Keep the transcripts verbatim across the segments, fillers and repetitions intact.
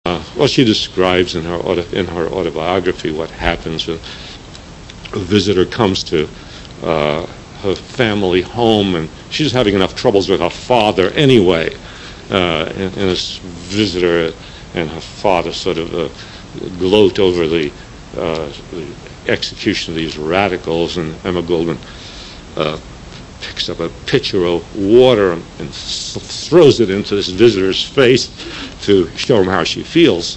well, she describes in her auto, in her autobiography what happens when a visitor comes to uh, her family home, and she's having enough troubles with her father anyway. Uh, and, and this visitor and her father sort of uh, gloat over the, uh, the execution of these radicals, and Emma Goldman uh, picks up a pitcher of water and, and th- throws it into this visitor's face to show him how she feels.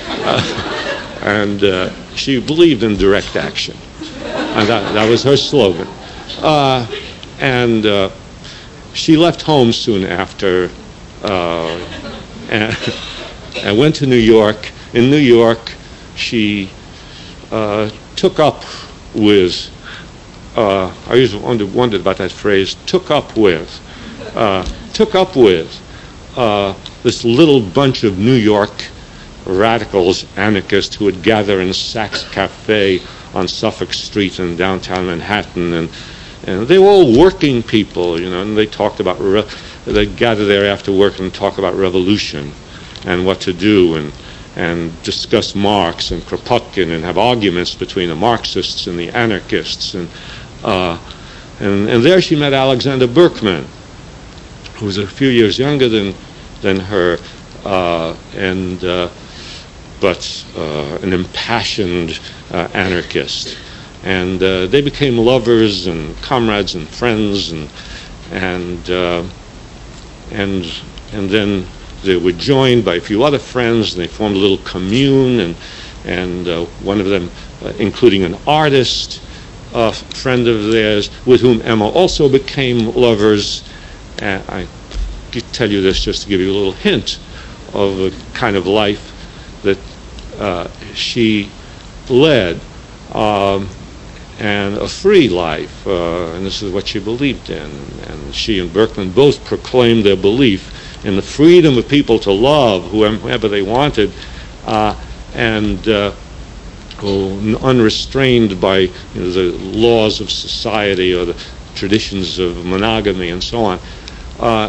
Uh, and uh, she believed in direct action. And that, that was her slogan. Uh, and uh, she left home soon after uh, and, and went to New York. In New York, she uh, took up with, uh, I always wondered, wondered about that phrase, took up with, uh, took up with uh, this little bunch of New York radicals, anarchists, who would gather in Saks Cafe on Suffolk Street in downtown Manhattan, and and they were all working people, you know, and they talked about, re- they'd gather there after work and talk about revolution and what to do, and and discuss Marx and Kropotkin and have arguments between the Marxists and the anarchists. And uh, and, and there she met Alexander Berkman, who was a few years younger than than her, uh, and uh, but uh, an impassioned uh, anarchist. And uh, they became lovers and comrades and friends, and and uh, and and then they were joined by a few other friends, and they formed a little commune, and and uh, one of them, uh, including an artist, a friend of theirs, with whom Emma also became lovers. And I tell you this just to give you a little hint of the kind of life that uh, she led. Um, and a free life, uh, and this is what she believed in. And she and Berkman both proclaimed their belief in the freedom of people to love whoever they wanted, uh, and uh, oh, unrestrained by, you know, the laws of society or the traditions of monogamy and so on. Uh,